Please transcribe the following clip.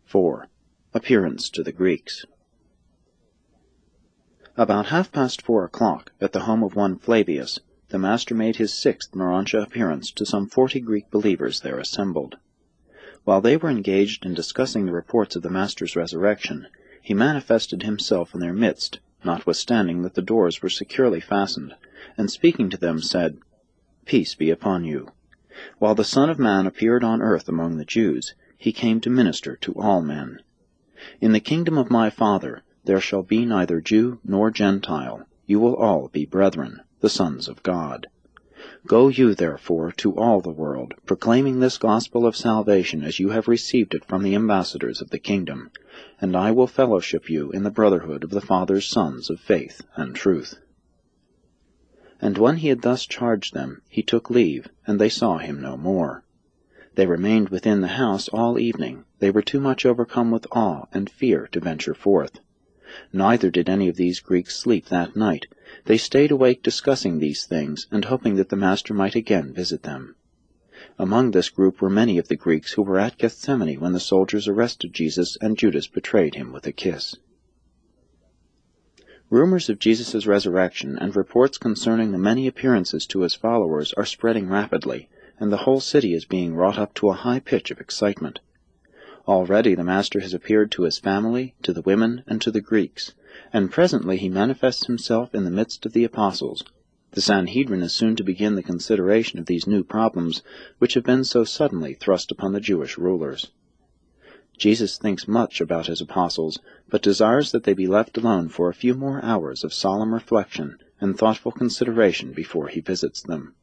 4. Appearance to the Greeks. About 4:30, at the home of one Flavius, the Master made his 6th Morontia appearance to some 40 Greek believers there assembled. While they were engaged in discussing the reports of the Master's resurrection, he manifested himself in their midst, notwithstanding that the doors were securely fastened, and speaking to them said, "Peace be upon you. While the Son of Man appeared on earth among the Jews, he came to minister to all men. In the kingdom of my Father there shall be neither Jew nor Gentile, you will all be brethren, the sons of God. Go you therefore to all the world, proclaiming this gospel of salvation as you have received it from the ambassadors of the kingdom, and I will fellowship you in the brotherhood of the Father's sons of faith and truth." And when he had thus charged them, he took leave, and they saw him no more. They remained within the house all evening. They were too much overcome with awe and fear to venture forth. Neither did any of these Greeks sleep that night. They stayed awake discussing these things, and hoping that the Master might again visit them. Among this group were many of the Greeks who were at Gethsemane when the soldiers arrested Jesus and Judas betrayed him with a kiss. Rumors of Jesus' resurrection and reports concerning the many appearances to his followers are spreading rapidly, and the whole city is being wrought up to a high pitch of excitement. Already the Master has appeared to his family, to the women, and to the Greeks, and presently he manifests himself in the midst of the apostles. The Sanhedrin is soon to begin the consideration of these new problems, which have been so suddenly thrust upon the Jewish rulers. Jesus thinks much about his apostles, but desires that they be left alone for a few more hours of solemn reflection and thoughtful consideration before he visits them.